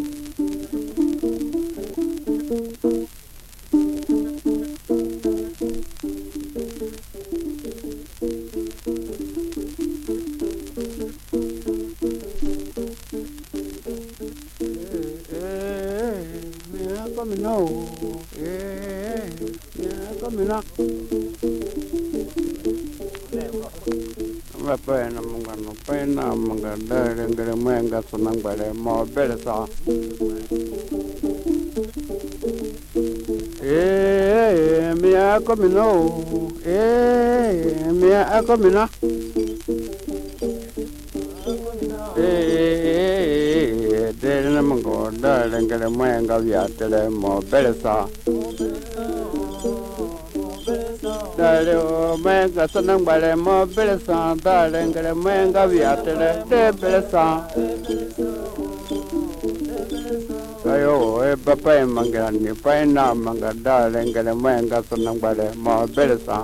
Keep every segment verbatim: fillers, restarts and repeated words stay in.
No, eh, yeah, come no. Va pena, munga no pena, munga dare, ngere mwenga sunang bare mo belsa. Eh, mia come no, eh, mia come no. Eh, dare na mungo dare, ngere mwenga via tele mo belsa. Dale o menga sanang bare mo belsa, dale ngere menga viatele de belsa. Ayo e papa e mangani pai na manga dale ngere menga sanang bare mo belsa.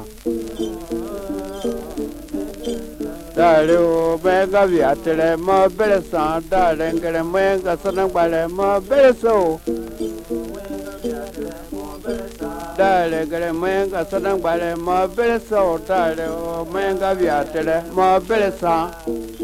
Dale o menga viatele mo belsa, dale ngere menga sanang bare mo belso. Dale gare menga sanang bare mo belsa, dale o menga viatele mo belsa.